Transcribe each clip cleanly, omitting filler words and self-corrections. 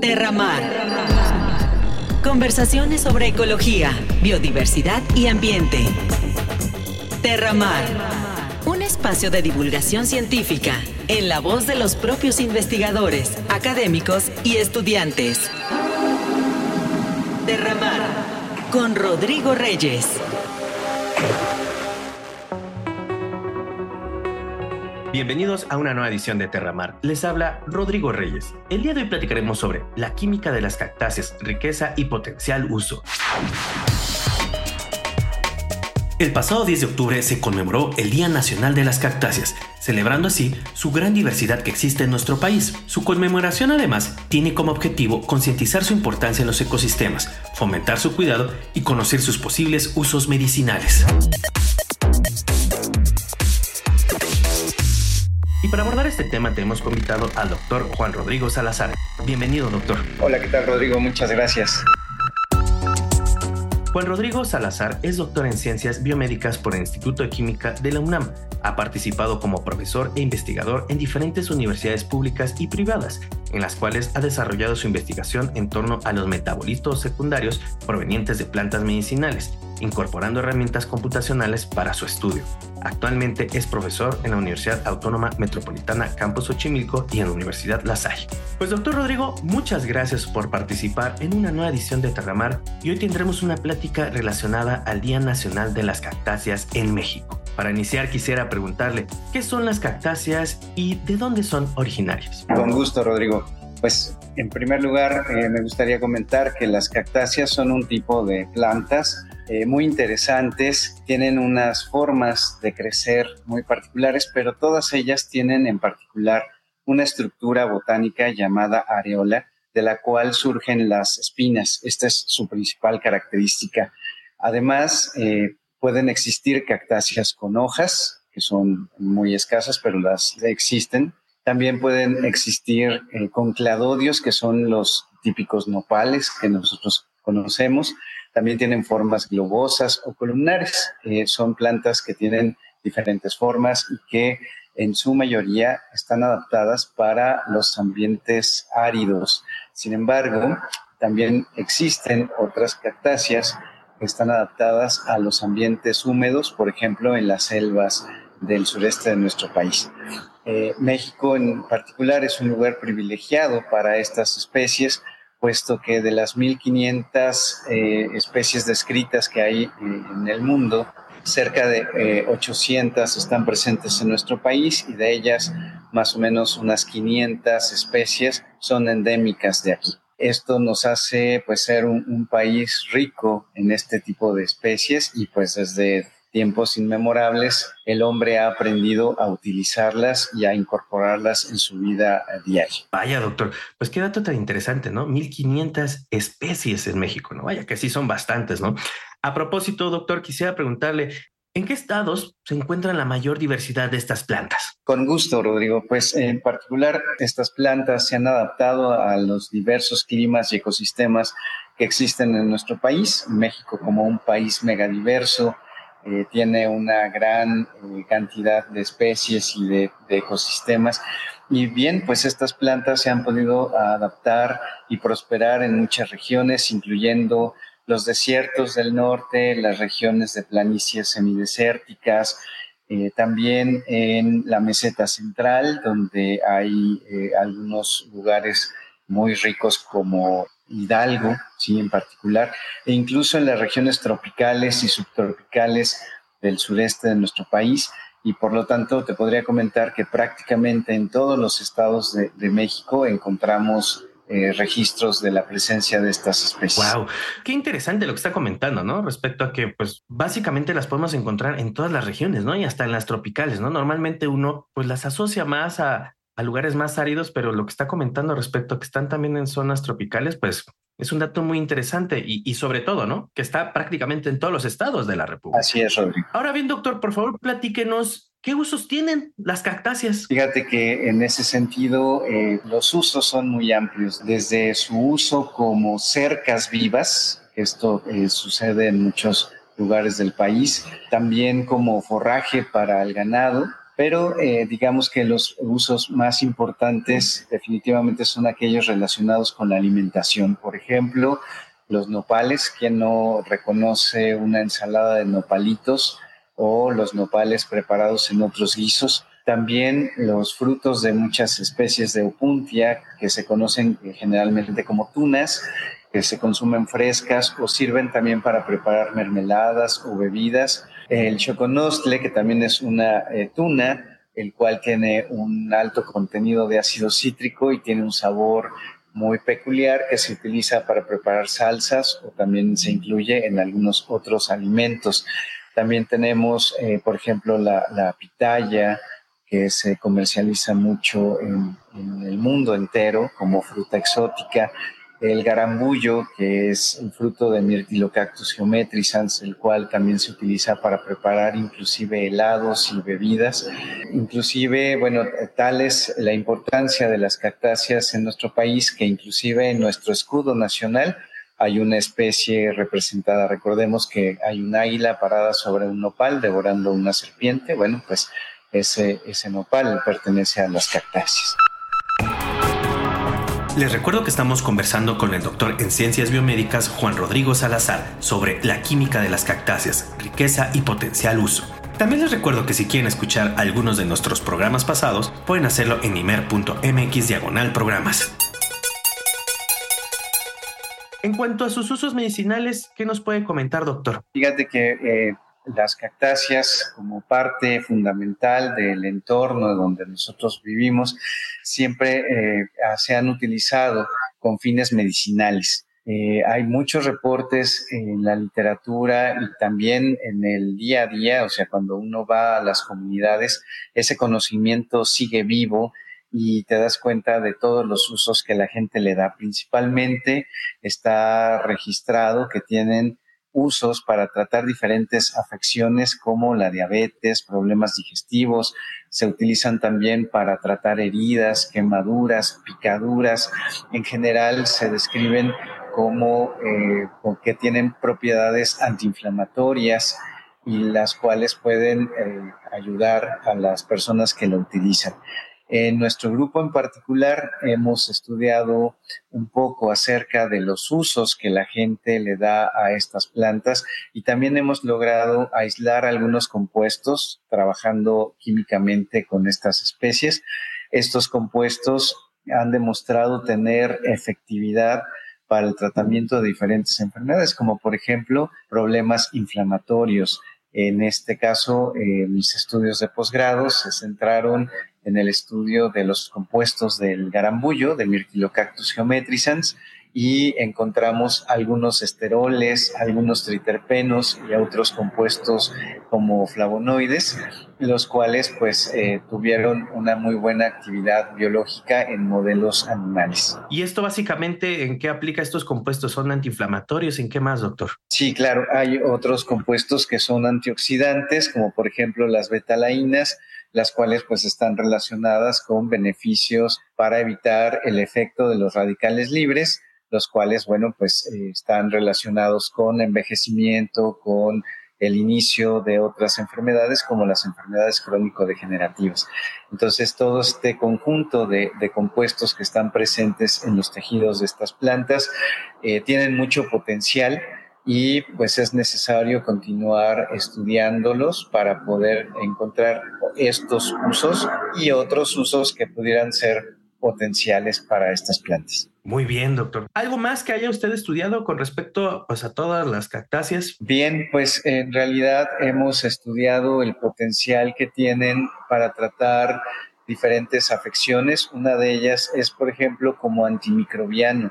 Terramar. Conversaciones sobre ecología, biodiversidad y ambiente. Terramar. Un espacio de divulgación científica en la voz de los propios investigadores, académicos y estudiantes. Terramar con Rodrigo Reyes. Bienvenidos a una nueva edición de Terramar. Les habla Rodrigo Reyes. El día de hoy platicaremos sobre la química de las cactáceas, riqueza y potencial uso. El pasado 10 de octubre se conmemoró el Día Nacional de las Cactáceas, celebrando así su gran diversidad que existe en nuestro país. Su conmemoración además tiene como objetivo concientizar su importancia en los ecosistemas, fomentar su cuidado y conocer sus posibles usos medicinales. Y para abordar este tema te hemos invitado al doctor Juan Rodrigo Salazar. Bienvenido, doctor. Hola, ¿qué tal, Rodrigo? Muchas gracias. Juan Rodrigo Salazar es doctor en Ciencias Biomédicas por el Instituto de Química de la UNAM. Ha participado como profesor e investigador en diferentes universidades públicas y privadas, en las cuales ha desarrollado su investigación en torno a los metabolitos secundarios provenientes de plantas medicinales, incorporando herramientas computacionales para su estudio. Actualmente es profesor en la Universidad Autónoma Metropolitana Campus Xochimilco y en la Universidad La Salle. Pues doctor Rodrigo, muchas gracias por participar en una nueva edición de Terramar y hoy tendremos una plática relacionada al Día Nacional de las Cactáceas en México. Para iniciar quisiera preguntarle, ¿qué son las cactáceas y de dónde son originarias? Con gusto, Rodrigo. Pues en primer lugar me gustaría comentar que las cactáceas son un tipo de plantas muy interesantes, tienen unas formas de crecer muy particulares, pero todas ellas tienen en particular una estructura botánica llamada areola, de la cual surgen las espinas. Esta es su principal característica. Además, pueden existir cactáceas con hojas, que son muy escasas, pero las existen. También pueden existir con cladodios, que son los típicos nopales que nosotros conocemos. También tienen formas globosas o columnares. Son plantas que tienen diferentes formas y que en su mayoría están adaptadas para los ambientes áridos. Sin embargo, también existen otras cactáceas que están adaptadas a los ambientes húmedos, por ejemplo, en las selvas del sureste de nuestro país. México en particular es un lugar privilegiado para estas especies, puesto que de las 1,500 especies descritas que hay en el mundo, cerca de 800 están presentes en nuestro país y de ellas más o menos unas 500 especies son endémicas de aquí. Esto nos hace pues ser un país rico en este tipo de especies y pues desde tiempos inmemorables el hombre ha aprendido a utilizarlas y a incorporarlas en su vida diaria. Vaya, doctor, pues qué dato tan interesante, ¿no? 1,500 especies en México, ¿no? Vaya que sí son bastantes, ¿no? A propósito, doctor, quisiera preguntarle, ¿en qué estados se encuentra la mayor diversidad de estas plantas? Con gusto, Rodrigo. Pues en particular estas plantas se han adaptado a los diversos climas y ecosistemas que existen en nuestro país. México, como un país megadiverso, tiene una gran cantidad de especies y de ecosistemas. Y bien, pues estas plantas se han podido adaptar y prosperar en muchas regiones, incluyendo los desiertos del norte, las regiones de planicies semidesérticas, también en la meseta central, donde hay algunos lugares muy ricos como Hidalgo, sí, en particular, e incluso en las regiones tropicales y subtropicales del sureste de nuestro país. Y por lo tanto te podría comentar que prácticamente en todos los estados de México encontramos registros de la presencia de estas especies. Wow, qué interesante lo que está comentando, ¿no? Respecto a que, pues, básicamente las podemos encontrar en todas las regiones, ¿no? Y hasta en las tropicales, ¿no? Normalmente uno, pues, las asocia más a lugares más áridos, pero lo que está comentando respecto a que están también en zonas tropicales, pues, es un dato muy interesante y sobre todo, ¿no? Que está prácticamente en todos los estados de la República. Así es, Rodrigo. Ahora bien, doctor, por favor, platíquenos ¿qué usos tienen las cactáceas? Fíjate que en ese sentido los usos son muy amplios, desde su uso como cercas vivas, esto sucede en muchos lugares del país, también como forraje para el ganado, pero digamos que los usos más importantes definitivamente son aquellos relacionados con la alimentación. Por ejemplo, los nopales. ¿Quién no reconoce una ensalada de nopalitos o los nopales preparados en otros guisos? También los frutos de muchas especies de opuntia que se conocen generalmente como tunas, que se consumen frescas o sirven también para preparar mermeladas o bebidas. El choconostle, que también es una tuna, el cual tiene un alto contenido de ácido cítrico y tiene un sabor muy peculiar que se utiliza para preparar salsas o también se incluye en algunos otros alimentos. También tenemos, por ejemplo, la pitaya, que se comercializa mucho en el mundo entero como fruta exótica. El garambullo, que es un fruto de Myrtillocactus geometrisans, el cual también se utiliza para preparar inclusive helados y bebidas. Inclusive, bueno, tal es la importancia de las cactáceas en nuestro país que inclusive en nuestro escudo nacional hay una especie representada. Recordemos que hay un águila parada sobre un nopal devorando una serpiente. Bueno, pues ese nopal pertenece a las cactáceas. Les recuerdo que estamos conversando con el doctor en Ciencias Biomédicas Juan Rodrigo Salazar sobre la química de las cactáceas, riqueza y potencial uso. También les recuerdo que si quieren escuchar algunos de nuestros programas pasados, pueden hacerlo en imer.mx/programas. En cuanto a sus usos medicinales, ¿qué nos puede comentar, doctor? Fíjate que las cactáceas, como parte fundamental del entorno donde nosotros vivimos, siempre se han utilizado con fines medicinales. Hay muchos reportes en la literatura y también en el día a día, o sea, cuando uno va a las comunidades, ese conocimiento sigue vivo y te das cuenta de todos los usos que la gente le da. Principalmente está registrado que tienen usos para tratar diferentes afecciones como la diabetes, problemas digestivos. Se utilizan también para tratar heridas, quemaduras, picaduras. En general se describen como que tienen propiedades antiinflamatorias y las cuales pueden ayudar a las personas que lo utilizan. En nuestro grupo en particular hemos estudiado un poco acerca de los usos que la gente le da a estas plantas y también hemos logrado aislar algunos compuestos trabajando químicamente con estas especies. Estos compuestos han demostrado tener efectividad para el tratamiento de diferentes enfermedades, como por ejemplo problemas inflamatorios. En este caso, mis estudios de posgrado se centraron en el estudio de los compuestos del garambullo, de Myrtillocactus geometrisans, y encontramos algunos esteroles, algunos triterpenos y otros compuestos como flavonoides, los cuales pues tuvieron una muy buena actividad biológica en modelos animales. ¿Y esto básicamente en qué aplica estos compuestos? ¿Son antiinflamatorios? ¿En qué más, doctor? Sí, claro, hay otros compuestos que son antioxidantes, como por ejemplo las betalainas, las cuales pues están relacionadas con beneficios para evitar el efecto de los radicales libres, los cuales, bueno, pues están relacionados con envejecimiento, con el inicio de otras enfermedades como las enfermedades crónico-degenerativas. Entonces, todo este conjunto de compuestos que están presentes en los tejidos de estas plantas tienen mucho potencial y pues es necesario continuar estudiándolos para poder encontrar estos usos y otros usos que pudieran ser potenciales para estas plantas. Muy bien, doctor. ¿Algo más que haya usted estudiado con respecto pues, a todas las cactáceas? Bien, pues en realidad hemos estudiado el potencial que tienen para tratar diferentes afecciones. Una de ellas es, por ejemplo, como antimicrobiano.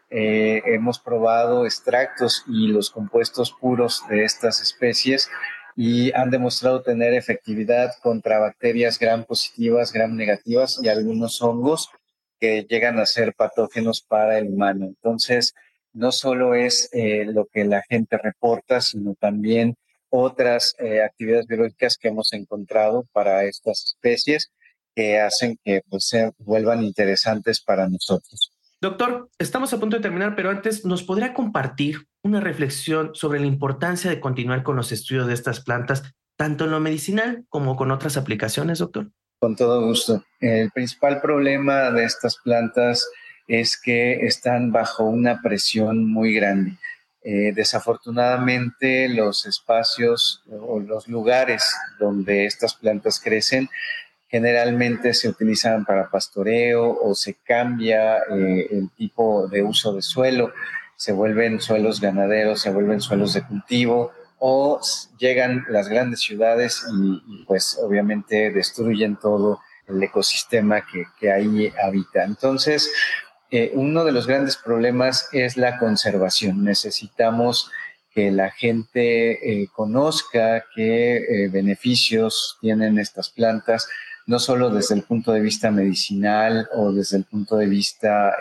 Hemos probado extractos y los compuestos puros de estas especies y han demostrado tener efectividad contra bacterias gram positivas, gram negativas y algunos hongos que llegan a ser patógenos para el humano. Entonces, no solo es lo que la gente reporta, sino también otras actividades biológicas que hemos encontrado para estas especies que hacen que pues, se vuelvan interesantes para nosotros. Doctor, estamos a punto de terminar, pero antes, ¿nos podría compartir una reflexión sobre la importancia de continuar con los estudios de estas plantas tanto en lo medicinal como con otras aplicaciones, doctor? Con todo gusto. El principal problema de estas plantas es que están bajo una presión muy grande. Desafortunadamente, los espacios o los lugares donde estas plantas crecen generalmente se utilizan para pastoreo o se cambia el tipo de uso de suelo, se vuelven suelos ganaderos, se vuelven suelos de cultivo, o llegan las grandes ciudades y pues obviamente destruyen todo el ecosistema que ahí habita. Entonces, uno de los grandes problemas es la conservación. Necesitamos que la gente conozca qué beneficios tienen estas plantas, no solo desde el punto de vista medicinal o desde el punto de vista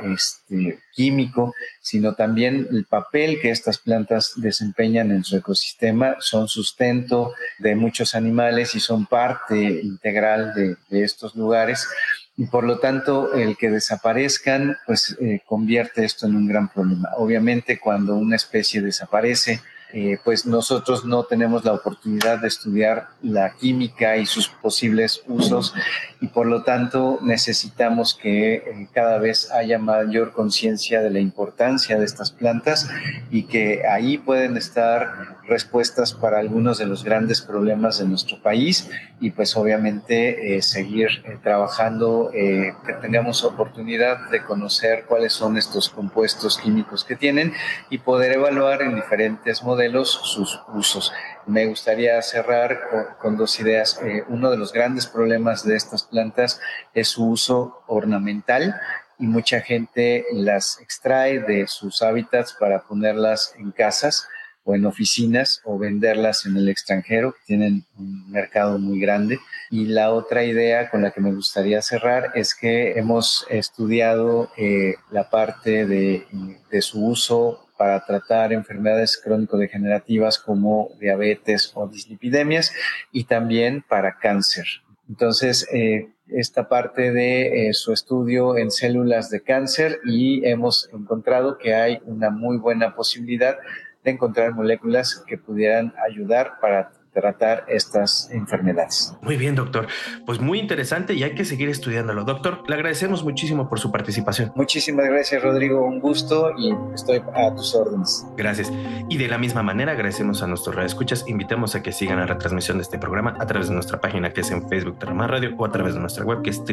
químico, sino también el papel que estas plantas desempeñan en su ecosistema. Son sustento de muchos animales y son parte integral de estos lugares. Y por lo tanto, el que desaparezcan, pues convierte esto en un gran problema. Obviamente, cuando una especie desaparece, pues nosotros no tenemos la oportunidad de estudiar la química y sus posibles usos, y por lo tanto necesitamos que cada vez haya mayor conciencia de la importancia de estas plantas y que ahí pueden estar respuestas para algunos de los grandes problemas de nuestro país, y pues obviamente seguir trabajando, que tengamos oportunidad de conocer cuáles son estos compuestos químicos que tienen y poder evaluar en diferentes modelos sus usos. Me gustaría cerrar con dos ideas. Uno de los grandes problemas de estas plantas es su uso ornamental, y mucha gente las extrae de sus hábitats para ponerlas en casas o en oficinas o venderlas en el extranjero, que tienen un mercado muy grande. Y la otra idea con la que me gustaría cerrar es que hemos estudiado la parte de su uso para tratar enfermedades crónico-degenerativas como diabetes o dislipidemias, y también para cáncer. Entonces, esta parte de su estudio en células de cáncer, y hemos encontrado que hay una muy buena posibilidad de encontrar moléculas que pudieran ayudar para tratar estas enfermedades. Muy bien, doctor. Pues muy interesante y hay que seguir estudiándolo. Doctor, le agradecemos muchísimo por su participación. Muchísimas gracias, Rodrigo. Un gusto y estoy a tus órdenes. Gracias. Y de la misma manera agradecemos a nuestros radioescuchas. Invitamos a que sigan la retransmisión de este programa a través de nuestra página, que es en Facebook Terramar Radio, o a través de nuestra web, que es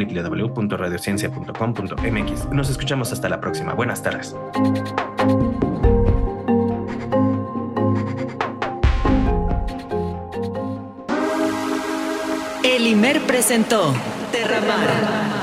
www.radiociencia.com.mx. Nos escuchamos hasta la próxima. Buenas tardes. El IMER presentó Terramar.